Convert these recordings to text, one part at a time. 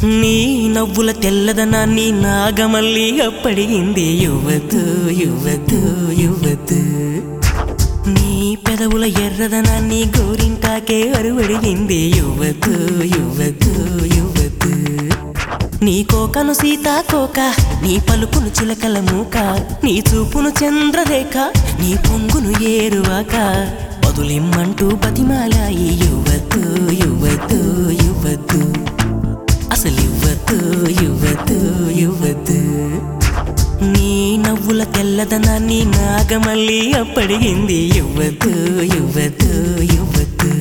నీ నవ్వుల తెల్లదనాన్ని నాగమల్లి అప్పడిగింది యువతు యువతు యువతు. నీ పెదవుల ఎర్రదనాన్ని గోరింటాకే అరువడిగింది యువతు యువతు యువతు. నీ కోకను సీతాకోక, నీ పలుకును చిలకల మూక, నీ చూపును చంద్రరేఖ, నీ పొంగును ఏరువాక, వదులిమ్మంటూ బతిమాలాయి యువతు యువతు యువతు. అసలు యువతు యువతు యువతు. నీ నవ్వుల తెల్లదనాన్ని నాగమల్లి అప్పడిగింది యువతు యువతు యువతు.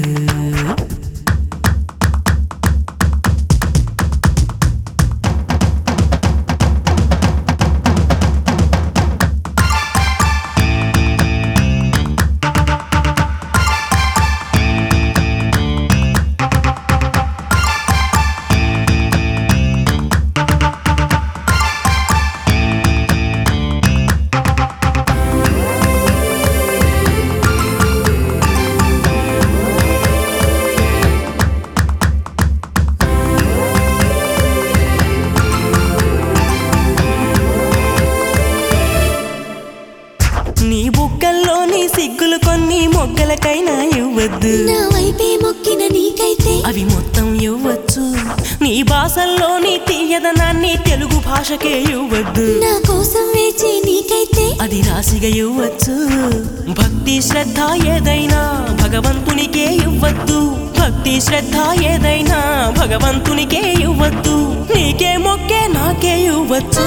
నీ బుగ్గల్లోని సిగ్గులు కొన్ని మొగ్గలకైనా ఇవ్వద్దు, నా వైపే మొక్కిన నీకైతే అవి మొత్తం ఇవ్వచ్చు. నీ భాషల్లోని తీయదనాన్ని తెలుగు భాషకే ఇవ్వద్దు, నా కోసం వేచే నీకైతే అది రాశిగా ఇవ్వచ్చు. భక్తి శ్రద్ధ ఏదైనా భగవంతునికే ఇవ్వద్దు, భక్తి శ్రద్ధ ఏదైనా భగవంతునికే ఇవ్వద్దు. నీకే మొక్కే నాకే ఇవ్వచ్చు.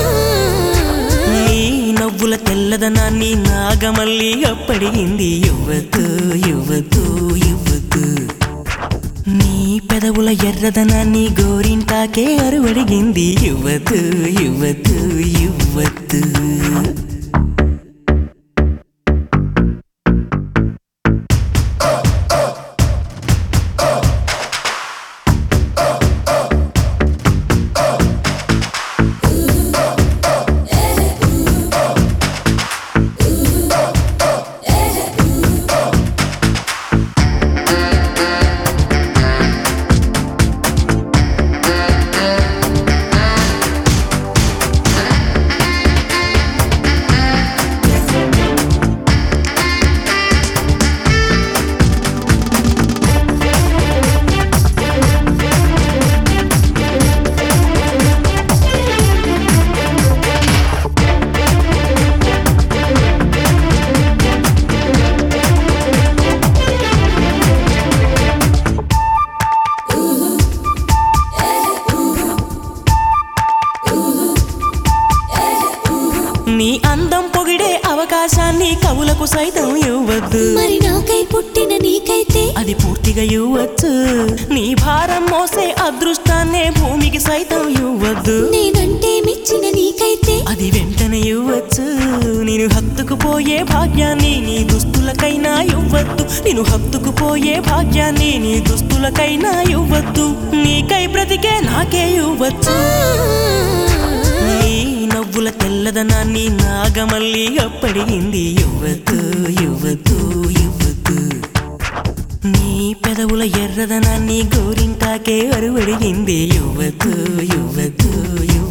నీ నవ్వుల తెల్లదనాన్ని నాగమల్లి అప్పడిగింది యువతు యువతు యువతు. నీ పెదవుల ఎర్రదనాన్ని గోరింటాకే అరువడిగింది యువతు యువతు యువతు. నీ అందం పొగిడే అవకాశాన్ని కవులకు సైతం ఇవ్వద్దు, మరి నాకై పుట్టిన నీకైతే అది పూర్తిగా ఇవ్వచ్చు. నీ భారం మోసే అదృష్టాన్నే భూమికి సైతం ఇవ్వద్దు, నేనంటే మెచ్చిన నీకైతే అది వెంటనే ఇవ్వచ్చు. నేను హత్తుకుపోయే భాగ్యాన్ని నీ దుస్తులకైనా ఇవ్వద్దు, నేను హత్తుకుపోయే భాగ్యాన్ని నీ దుస్తులకైనా ఇవ్వద్దు. నీకై బ్రతికే నాకే ఇవ్వచ్చు. నీ నవ్వుల తెల్లదనాన్ని నాగమల్లి అప్పడిగింది యువతు యువతు యువతు. నీ పెదవుల ఎర్రదనాన్ని గోరింటాకే అరువడిగింది యువతు యువతు యువతు.